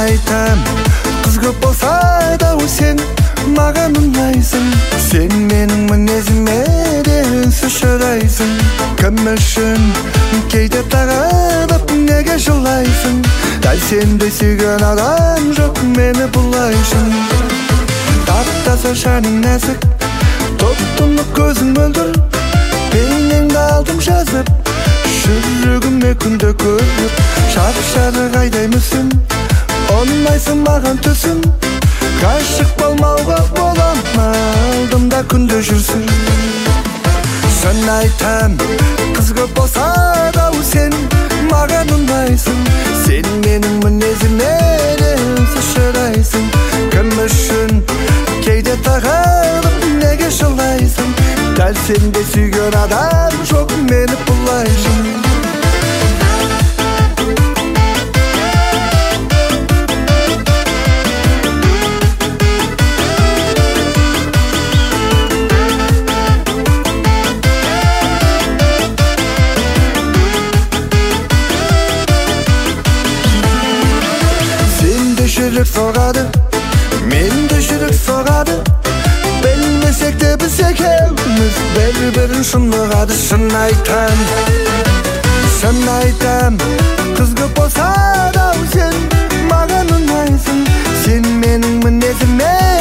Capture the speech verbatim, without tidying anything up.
айтам, қыз көп болса да сен маған ұнайсың. Сен менің мінезіме де үнсіз шыдайсың. Кім үшін кейде тағынып неге жылайсың? Дәл сендей сүйген адам жоқ мені бұлайшын. Таптаса шаның нәзік, топ-тұнық көзің мөлдір. Бейнеңді алдым жазып, жүрегіме күнде көріп. Шап-шары қайдаймысың, ұнайсың маған түсің. Ғашық болмауға бола ма, алдымда күнде жүрсің. Шын айтам, қыз көп болса да сен маған ұнайсың. Сен менің мінезіме де үнсіз шыдайсың. Кім үшін кейде тағынып неге жылайсың? Дәл сендей сүйген адам жоқ мені бұлайшын. Жүрек соғады, менде жүрек соғады. Білмесек те біз екеуміз бір-бірін шынығады. Шын айтам, шын айтам, қыз көп болса да сен маған ұнайсың. Сен менің мінезіме